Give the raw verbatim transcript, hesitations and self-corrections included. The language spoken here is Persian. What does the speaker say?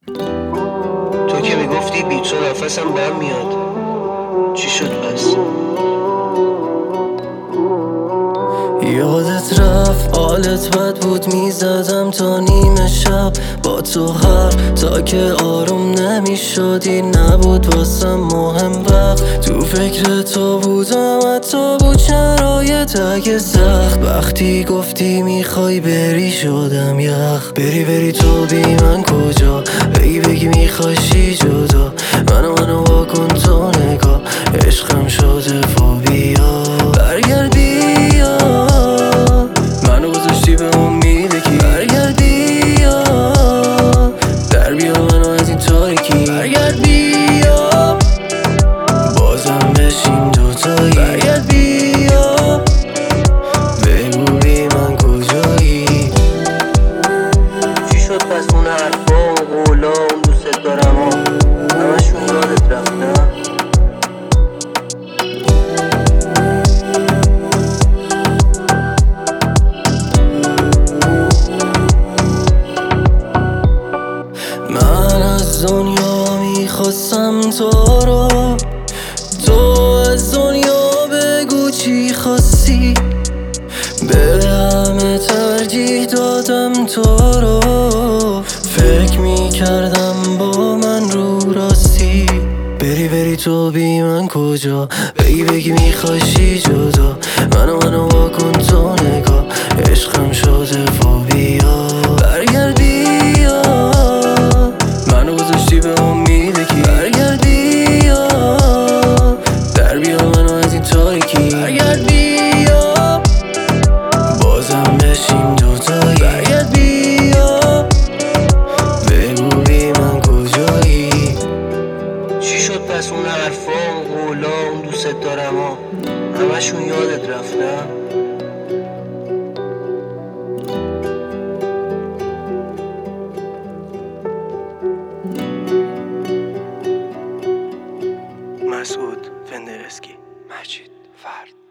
تو که میگفتی بیتو نفسم بهم میاد، چی شد پس؟ یادت رفت حالت بد بود، میزدم تا نیمه شب با تو حرف تا که آروم نمیشدی. نبود واسم مهم وقت، تو فکر تو بودم حتی بود شرایط اگه سخت. وقتی گفتی میخوای بری شدم یخ، بری بری تو بی من کجا، بگی بگی میخوای چی جدا. منو منو واکن تو نگاه، عشقم شده فوبیا. برگرد بیا، منو گذاشتی به امید کی. برگرد بیا، در بیا منو از این تاریکی. برگرد بیا، بازم بشیم دوتایی. برگرد بیا، بگو بی من کجایی. چی شد پس اون حرفا و قولا اون دوست دارم ها همشون یادت رفت نه؟ من از دنیا میخواستم تو رو، تو از دنیا بگو چی خواستی. به همه ترجیح دادم تو رو، فکر میکردم با من رو راستی. بری بری تو بی من کجا، بگی بگی میخوای چی جدا. منو منو واکن تو نگاه، عشقم شده فوبیا. برگرد بیا، منو گذاشتی به امید کی. برگرد بیا، در بیا منو از این تاریکی. برگرد بیا، بازم بشیم دوتایی. برگرد بیا، بگو بی من کجایی. چی شد پس اون حرفا و قولا اون دوست دارم ها همشون یادت رفت نه؟ مسعود فندرسکی، مجید فرد.